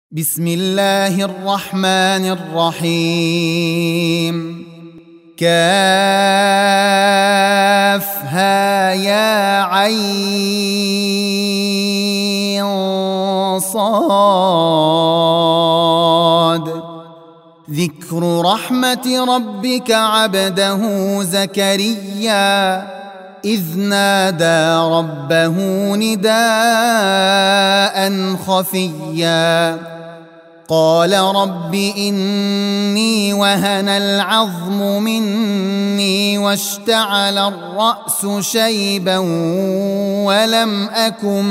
بسم الله الرحمن الرحيم. كافها يا عين صاد. ذكر رحمة ربك عبده زكريا إذ نادى ربه نداء خفيا قال رب إني وهن العظم مني واشتعل الرأس شيبا ولم أكن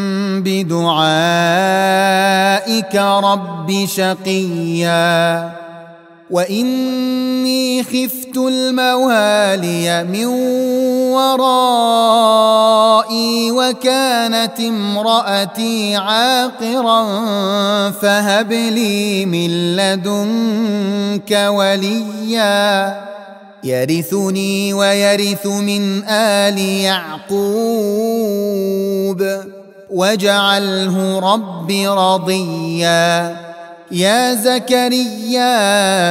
بدعائك رب شقيا وإني خفت الموالي من ورائي وكانت امرأتي عاقرا فهب لي من لدنك وليا يرثني ويرث من آل يعقوب واجعله رب رضيا. يا زكريا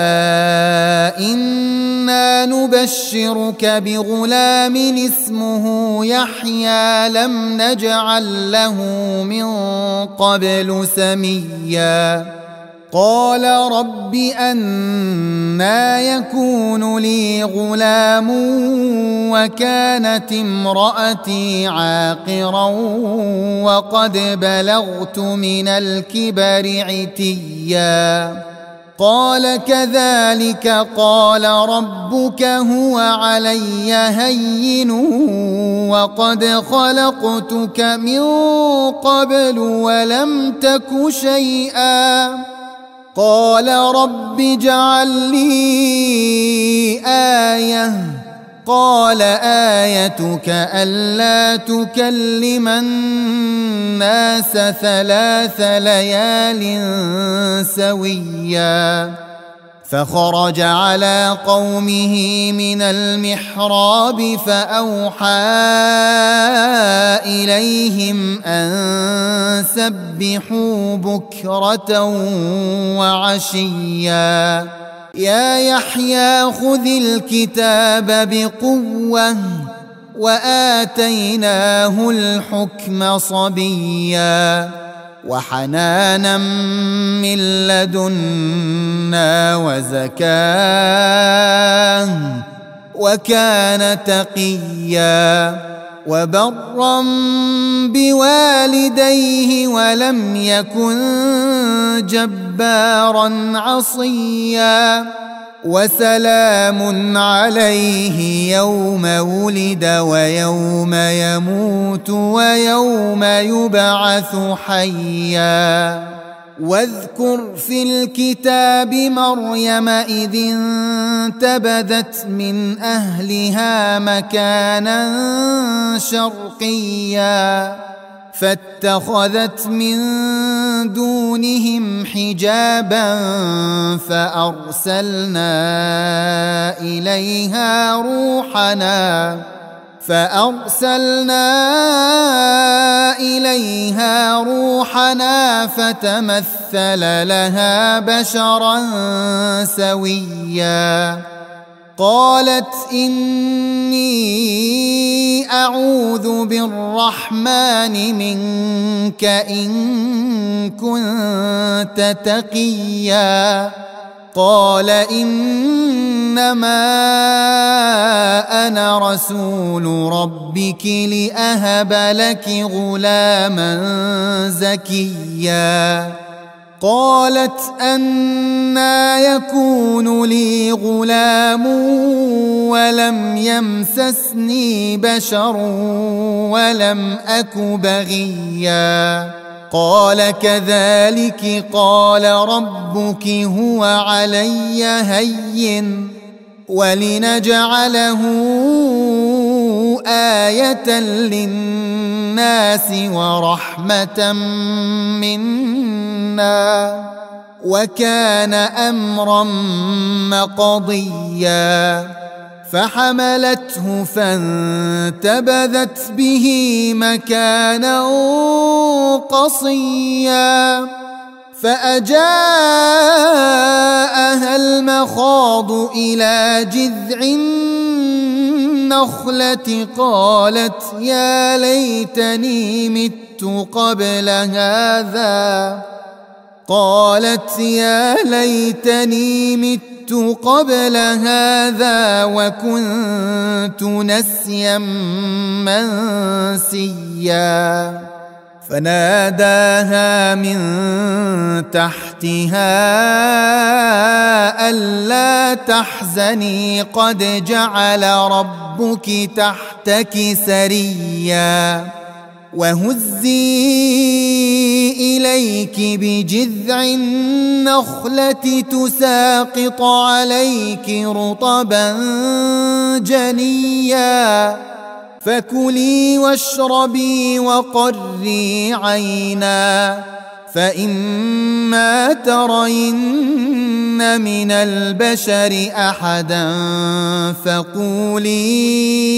إنا نبشرك بغلام اسمه يحيى لم نجعل له من قبل سميا قال رب أنى يكون لي غلام وكانت امرأتي عاقرا وقد بلغت من الكبر عتيا قال كذلك قال ربك هو علي هين وقد خلقتك من قبل ولم تك شيئا قال رب اجعل لي آية قال آيتك ألا تكلم الناس 3 ليال سويا فخرج على قومه من المحراب فأوحى إليهم أن سبحوا بكرة وعشيا يا يحيى خذ الكتاب بقوة وآتيناه الحكم صبيا وحنانا من لدنا وزكاة وكان تقيا وبرا بوالديه ولم يكن جبارا عصيا وسلام عليه يوم ولد ويوم يموت ويوم يبعث حيا واذكر في الكتاب مريم إذ انتبذت من أهلها مكانا شرقيا فاتخذت من دونهم حجابا فأرسلنا إليها روحنا فتمثل لها بشرا سويا قالت إني أعوذ بالرحمن منك إن كنت تقيا قال إنما أنا رسول ربك لأهب لك غلاما زكيا قالت أنى يكون لي غلام ولم يمسسني بشر ولم أك بغيا قال كذلك قال ربك هو علي هين ولنجعله آية للناس ورحمة منا وكان أمرا مقضيا فحملته فانتبذت به مكانا قصيا فأجاءها المخاض إلى جذع النخلة قالت يا ليتني مت قبل هذا وكنت نسيا منسيا فناداها من تحتها ألا تحزني قد جعل ربك تحتك سريا وهزي إليك بجذع النخلة تساقط عليك رطبا جنيا فكلي واشربي وقري عينا فإما ترين من البشر أحدا فقولي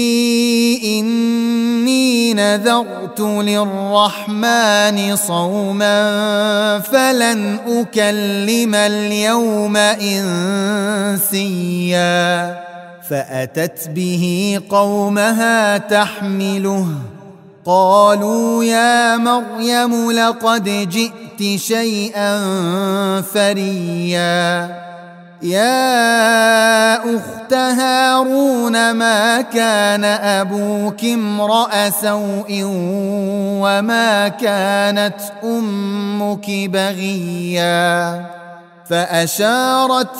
إني نذرت للرحمن صوما فلن أكلم اليوم إنسيا فأتت به قومها تحمله قالوا يا مريم لقد جئت شيئا فريا يا أخت هارون ما كان أبوك امرأ سوء وما كانت أمك بغيا فأشارت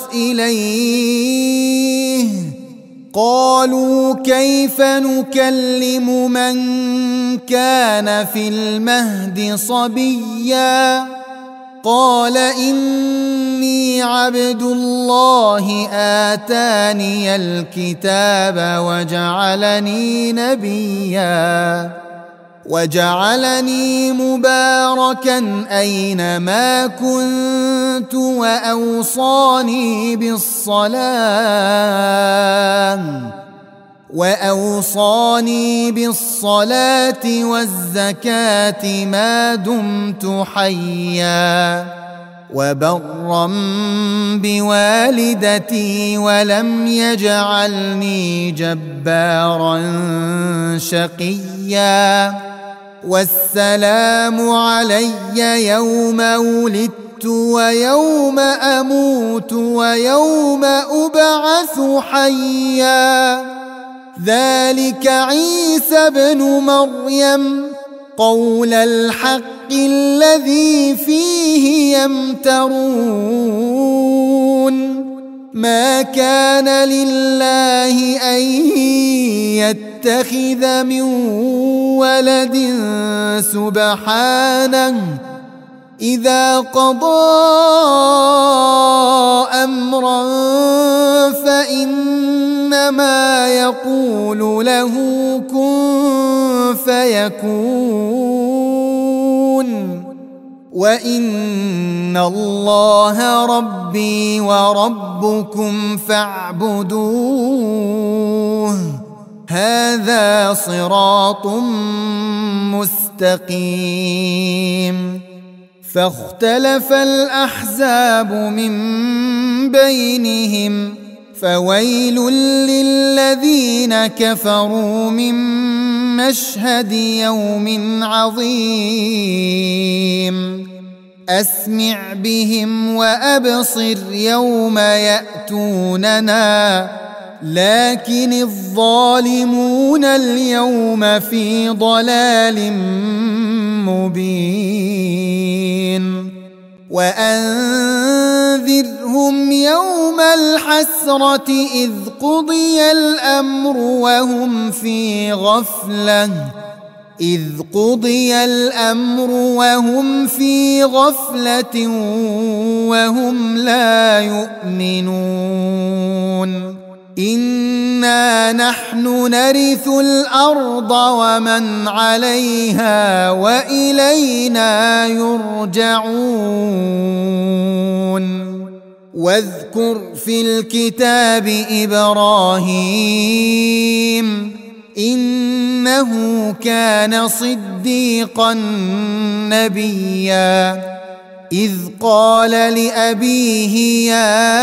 إليه قالوا كيف نكلم من كان في المهد صبيا قال إني عبد الله آتاني الكتاب وجعلني نبيا وجعلني مباركا أينما كنت وأوصاني بالصلاة والزكاة ما دمت حيا وبرا بوالدتي ولم يجعلني جبارا شقيا والسلام علي يوم ولدت ويوم أموت ويوم أبعث حيا ذلك عيسى ابن مريم قول الحق الذي فيه يمترون ما كان لله أن يتخذ من ولد سبحانه إذا قضى أمرا فإنما يقول له كن فيكون وإن الله ربي وربكم فاعبدوه هذا صراط مستقيم فاختلف الأحزاب من بينهم فويل للذين كفروا من مشهد يوم عظيم أسمع بهم وأبصر يوم يأتوننا لكن الظالمون اليوم في ضلال مبين وأنذرهم يوم الحسرة إذ قضي الأمر وهم في غفلة وهم لا يؤمنون إنا نحن نرث الأرض ومن عليها وإلينا يرجعون واذكر في الكتاب إبراهيم إنه كان صديقا نبيا إذ قال لأبيه يا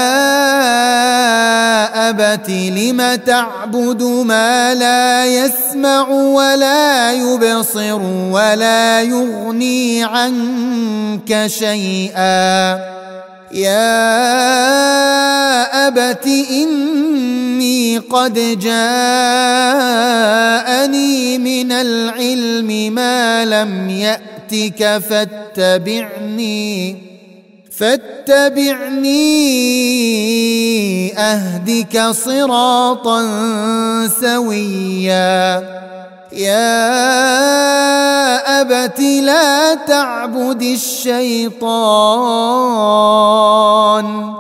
أبت لم تعبد ما لا يسمع ولا يبصر ولا يغني عنك شيئا يا أبت إني قد جاءني من العلم ما لم يأتك فاتبعني أهدك صراطا سويا يا أبت لا تعبد الشيطان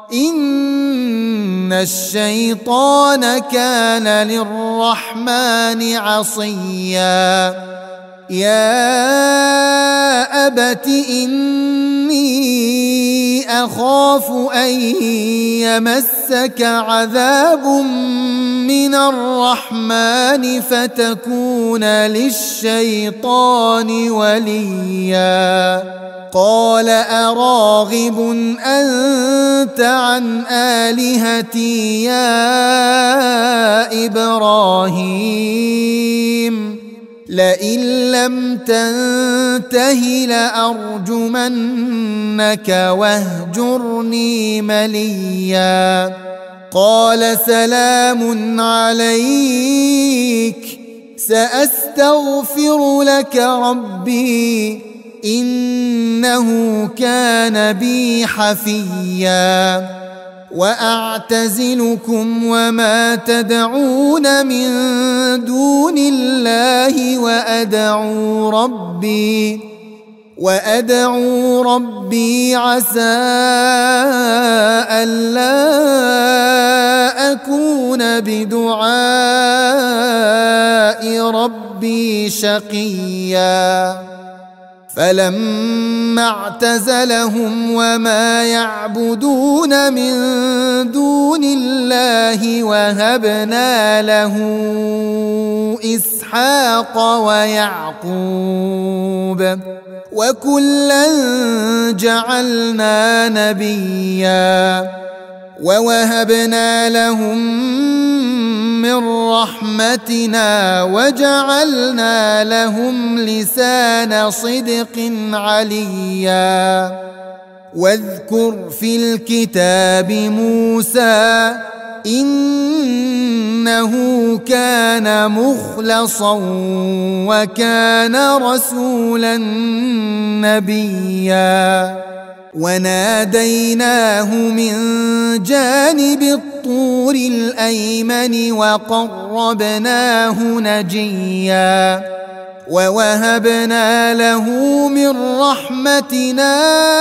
إن الشيطان كان للرحمن عصيا يا أبت إني أخاف أن يمسك عذاب من الرحمن فتكون للشيطان وليا قال أراغب أنت عن آلهتي يا إبراهيم لئن لم تنته لأرجمنك واهجرني مليا قال سلام عليك سأستغفر لك ربي إنه كان بي حفيا وأعتزلكم وما تدعون من دون الله وأدعو ربي عسى ألا أكون بدعاء ربي شقيا فلما اعتزلهم وما يعبدون من دون الله وهبنا له إسحاق ويعقوب وكلا جعلنا نبيا ووهبنا لهم من رحمتنا وجعلنا لهم لسان صدق عليا واذكر في الكتاب موسى إنه كان مخلصا وكان رسولا نبيا وناديناه من جانب الطور الأيمن وقربناه نجيا ووهبنا له من رحمتنا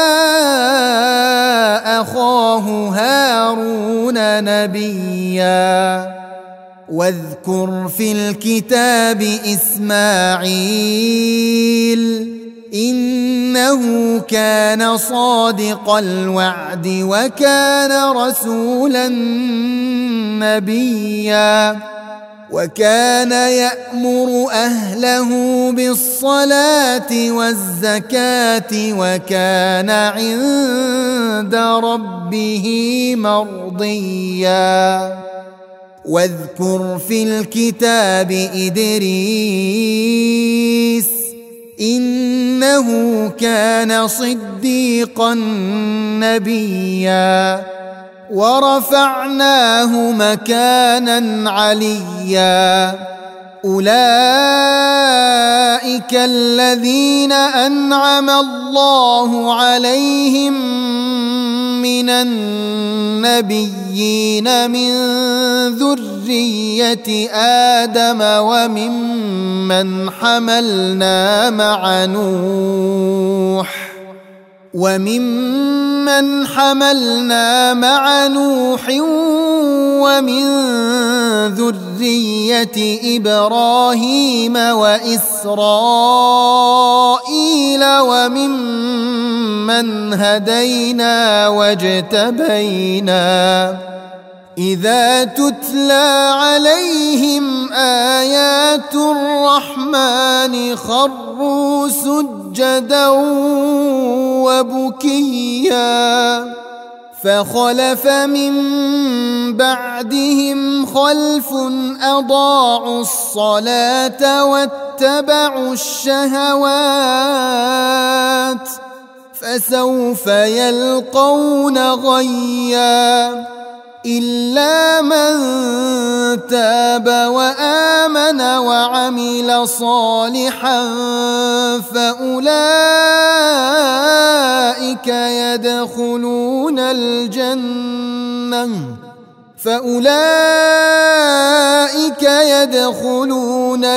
أخاه هارون نبيا واذكر في الكتاب إسماعيل إنه كان صادق الوعد وكان رسولا نبيا وكان يأمر أهله بالصلاة والزكاة وكان عند ربه مرضيا واذكر في الكتاب إدريس إنه كان صديقا نبيا ورفعناه مكانا عليا أولئك الذين أنعم الله عليهم من النبيين من ذرية آدم وممن حملنا مع نوح ومن ذرية إبراهيم وإسرائيل وممن هدينا واجتبينا إذا تتلى عليهم آيات الرحمن خروا سجدا وبكيا فخلف من بعدهم خلف أضاعوا الصلاة واتبعوا الشهوات فسوف يلقون غيا إلا من تاب وآمن وعمل صالحا فأولئك يدخلون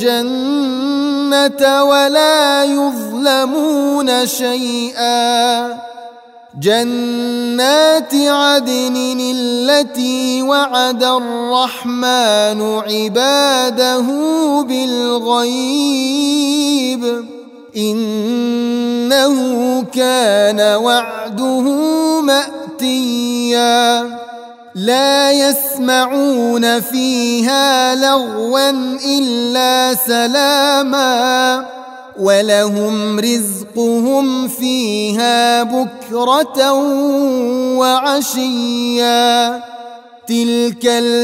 الجنة ولا يظلمون شيئا جنات عدن التي وعد الرحمن عباده بالغيب إنه كان وعده مأتيا لا يسمعون فيها لغوا إلا سلاما ولهم رزقهم فيها بكرة وعشيا تلك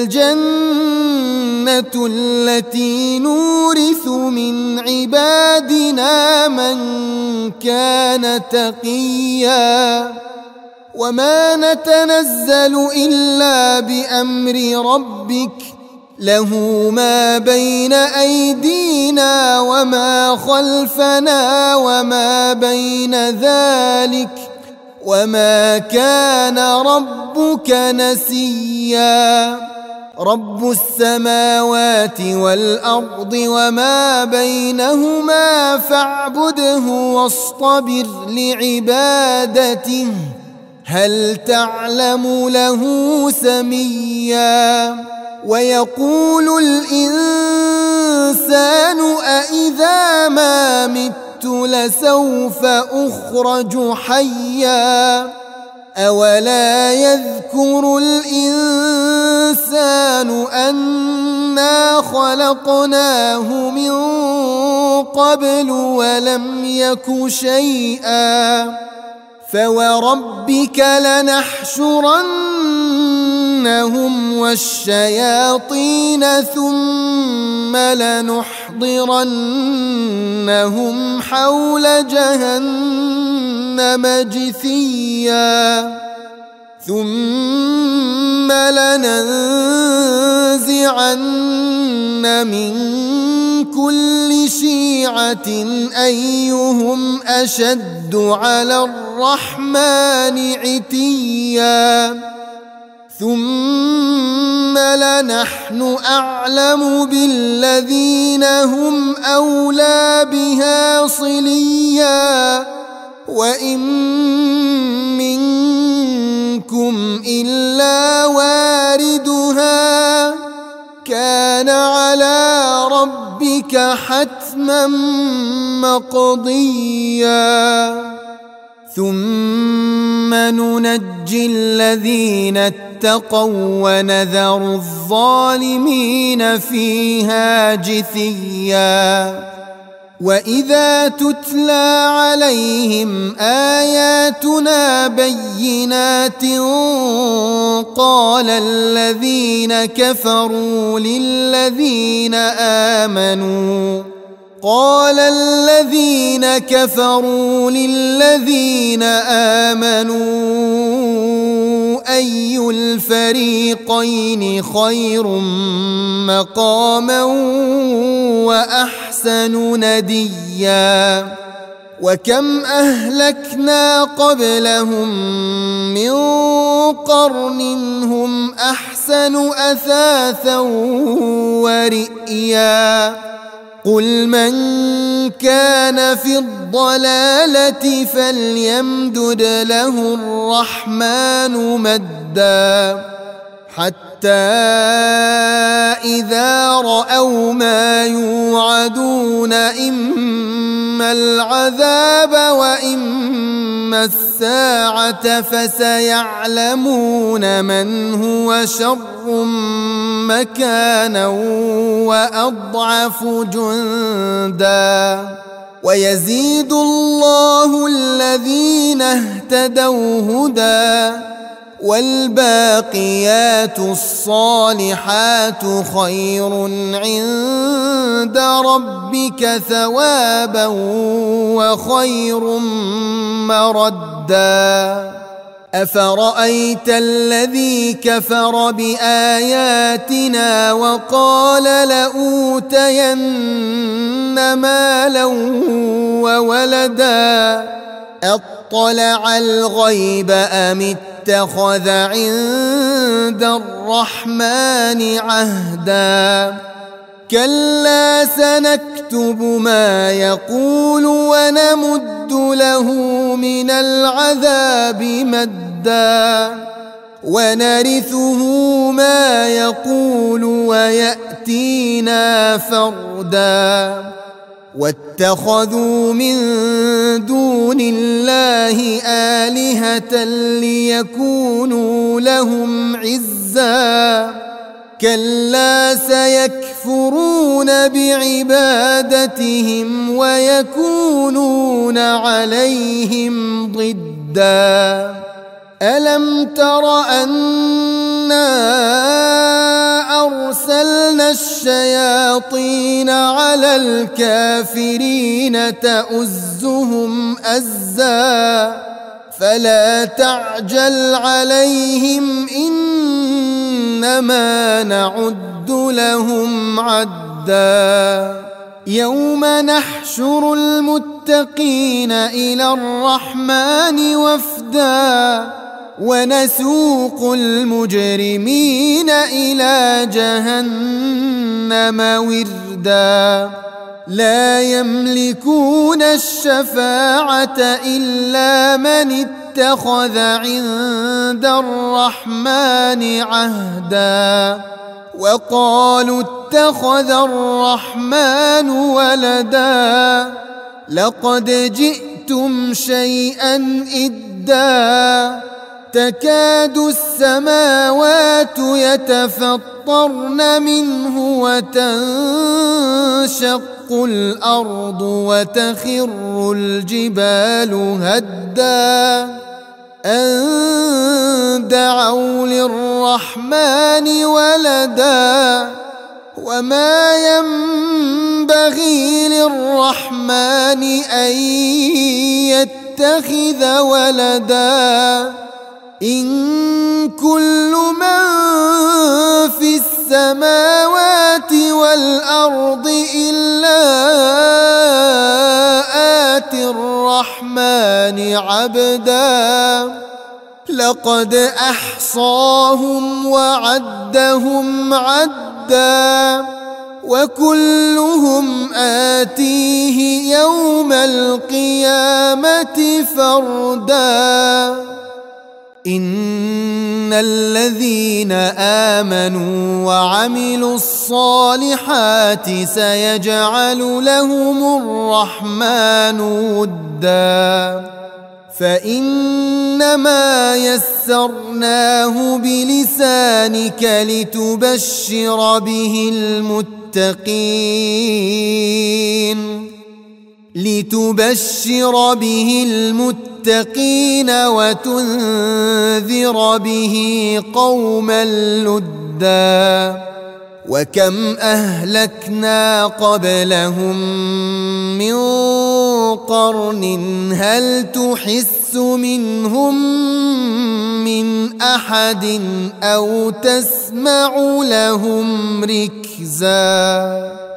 الجنة التي نورث من عبادنا من كان تقيا وما نتنزل إلا بأمر ربك له ما بين أيدينا وما خلفنا وما بين ذلك وما كان ربك نسيا رب السماوات والأرض وما بينهما فاعبده واصطبر لعبادته هل تعلم له سميا ويقول الإنسان أإذا ما مت لسوف أخرج حيا أولا يذكر الإنسان أنا خلقناه من قبل ولم يك شيئا فوربك لنحشرنهم والشياطين ثم لنحضرنهم حول جهنم جثيا ثم لننزعن من كل شيعة أيهم أشد على الرحمن عتيا ثم لنحن أعلم بالذين هم أولى بها صليا وإن منكم إلا واردها كان على ربك حتما مقضيا ثم ننجي الذين اتقوا ونذر الظالمين فيها جثيا وإذا تتلى عليهم آياتنا بينات قال الذين كفروا للذين آمنوا أي الفريقين خير مقاما وأحسن نديا وكم أهلكنا قبلهم من قرن هم أحسن أثاثا ورئيا قل من كان في الضلالة فليمدد له الرحمن مدا حتى إذا رأوا ما يوعدون إما العذاب وإما الساعة فسيعلمون من هو شر مكانا وأضعف جندا ويزيد الله الذين اهتدوا هدى والباقيات الصالحات خير عند ربك ثوابا وخير مردا أفرأيت الذي كفر بآياتنا وقال لأوتين مالا وولدا أطلع الغيب أم اتخذ عند الرحمن عهدا كلا سنكتب ما يقول ونمد له من العذاب مدا ونرثه ما يقول ويأتينا فردا واتخذوا من دون الله آلهة ليكونوا لهم عزا كلا سيكفرون بعبادتهم ويكونون عليهم ضدا ألم تر أنا أرسلنا الشياطين على الكافرين تؤزهم أزا فلا تعجل عليهم إنما نعد لهم عدا يوم نحشر المتقين إلى الرحمن وفدا ونسوق المجرمين إلى جهنم وردا لا يملكون الشفاعة إلا من اتخذ عند الرحمن عهدا وقالوا اتخذ الرحمن ولدا لقد جئتم شيئا إدا تكاد السماوات يتفطرن منه وتنشق الأرض وتخر الجبال هدا أن دعوا للرحمن ولدا وما ينبغي للرحمن أن يتخذ ولدا إن كل من في السماوات والأرض إلا آتي الرحمن عبدا لقد أحصاهم وعدهم عدا وكلهم آتيه يوم القيامة فردا إن الذين آمنوا وعملوا الصالحات سيجعل لهم الرحمن ودا فإنما يسرناه بلسانك لتبشر به المتقين وتنذر به قوما لدا وكم أهلكنا قبلهم من قرن هل تحس منهم من أحد أو تسمع لهم ركزا